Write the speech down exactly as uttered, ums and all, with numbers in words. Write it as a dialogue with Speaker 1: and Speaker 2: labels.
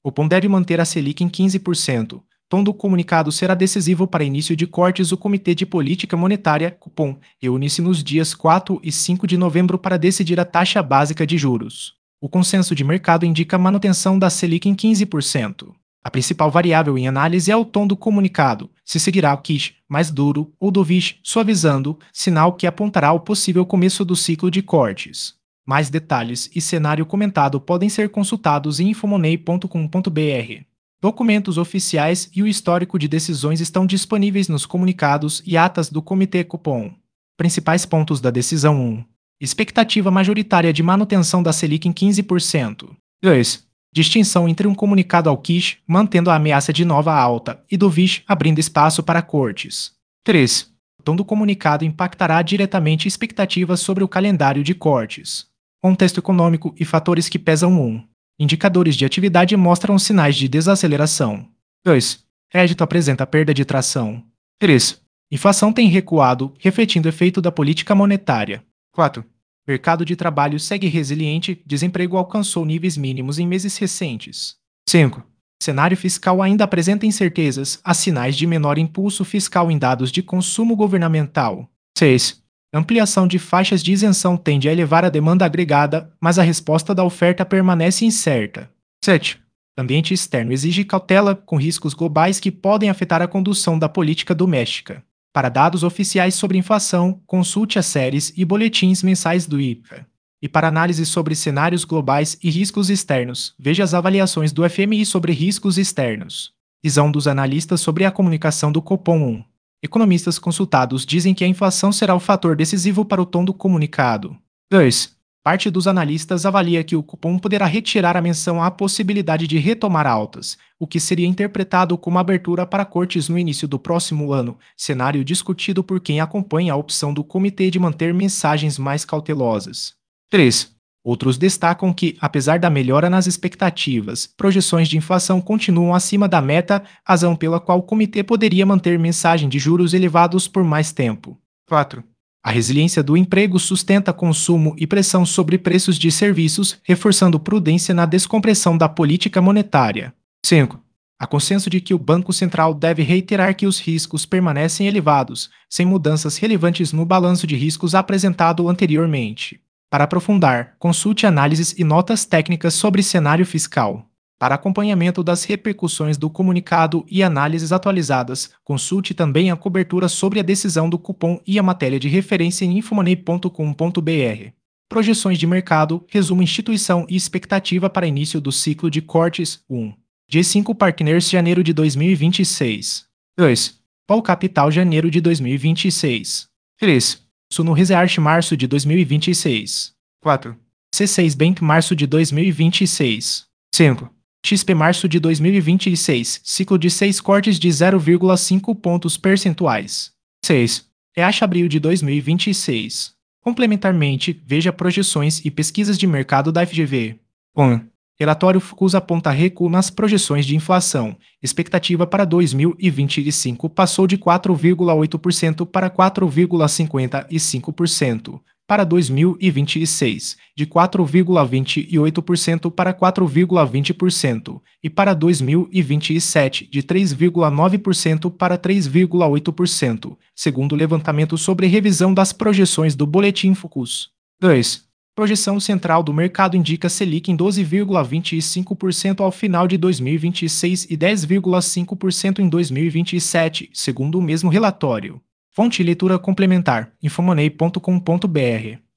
Speaker 1: O Copom deve manter a Selic em quinze por cento. Tom do comunicado será decisivo para início de cortes. O Comitê de Política Monetária, Copom, reúne-se nos dias quatro e cinco de novembro para decidir a taxa básica de juros. O consenso de mercado indica a manutenção da Selic em quinze por cento. A principal variável em análise é o tom do comunicado, se seguirá o quiche mais duro ou dovish suavizando, sinal que apontará ao possível começo do ciclo de cortes. Mais detalhes e cenário comentado podem ser consultados em infomoney ponto com ponto br. Documentos oficiais e o histórico de decisões estão disponíveis nos comunicados e atas do Comitê Copom. Principais pontos da decisão um. Expectativa majoritária de manutenção da Selic em quinze por cento. dois. Distinção entre um comunicado ao quiche, mantendo a ameaça de nova alta, e dovish, abrindo espaço para cortes. três. O tom do comunicado impactará diretamente expectativas sobre o calendário de cortes. Contexto econômico e fatores que pesam um. Indicadores de atividade mostram sinais de desaceleração. dois. Crédito apresenta perda de tração. três. Inflação tem recuado, refletindo o efeito da política monetária. quatro. Mercado de trabalho segue resiliente, desemprego alcançou níveis mínimos em meses recentes. cinco. Cenário fiscal ainda apresenta incertezas, há sinais de menor impulso fiscal em dados de consumo governamental. seis. Ampliação de faixas de isenção tende a elevar a demanda agregada, mas a resposta da oferta permanece incerta. sete. Ambiente externo exige cautela, com riscos globais que podem afetar a condução da política doméstica. Para dados oficiais sobre inflação, consulte as séries e boletins mensais do I P C A. E para análise sobre cenários globais e riscos externos, veja as avaliações do F M I sobre riscos externos. Visão dos analistas sobre a comunicação do Copom um. Economistas consultados dizem que a inflação será o fator decisivo para o tom do comunicado. dois. Parte dos analistas avalia que o Copom poderá retirar a menção à possibilidade de retomar altas, o que seria interpretado como abertura para cortes no início do próximo ano, cenário discutido por quem acompanha a opção do comitê de manter mensagens mais cautelosas. três. Outros destacam que, apesar da melhora nas expectativas, projeções de inflação continuam acima da meta, razão pela qual o comitê poderia manter mensagem de juros elevados por mais tempo. quatro. A resiliência do emprego sustenta consumo e pressão sobre preços de serviços, reforçando prudência na descompressão da política monetária. cinco. Há consenso de que o Banco Central deve reiterar que os riscos permanecem elevados, sem mudanças relevantes no balanço de riscos apresentado anteriormente. Para aprofundar, consulte análises e notas técnicas sobre cenário fiscal. Para acompanhamento das repercussões do comunicado e análises atualizadas, consulte também a cobertura sobre a decisão do Copom e a matéria de referência em infomoney ponto com ponto br. Projeções de mercado, resumo instituição e expectativa para início do ciclo de cortes. um. G cinco Partners janeiro de dois mil e vinte e seis. dois. Pol Capital janeiro de dois mil e vinte e seis. três. Suno Research março de dois mil e vinte e seis. quatro. C seis Bank março de dois mil e vinte e seis. cinco. X P março de dois mil e vinte e seis, ciclo de seis cortes de zero vírgula cinco pontos percentuais. seis. E A H abril de dois mil e vinte e seis. Complementarmente, veja projeções e pesquisas de mercado da F G V. um. Relatório Focus aponta recuo nas projeções de inflação. Expectativa para dois mil e vinte e cinco passou de quatro vírgula oito por cento para quatro vírgula cinquenta e cinco por cento. Para dois mil e vinte e seis, de quatro vírgula vinte e oito por cento para quatro vírgula vinte por cento, e para dois mil e vinte e sete, de três vírgula nove por cento para três vírgula oito por cento, segundo o levantamento sobre revisão das projeções do Boletim Focus. dois. Projeção central do mercado indica Selic em doze vírgula vinte e cinco por cento ao final de dois mil e vinte e seis e dez vírgula cinco por cento em dois mil e vinte e sete, segundo o mesmo relatório. Fonte e leitura complementar: infomoney ponto com ponto br.